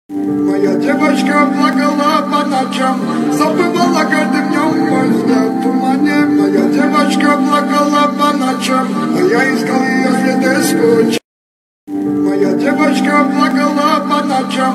Моя девочка плакала по ночам, забывала каждым днем мой взгляд в тумане. Моя девочка плакала по ночам, а я искал ее следы скотча. Моя девочка плакала по ночам,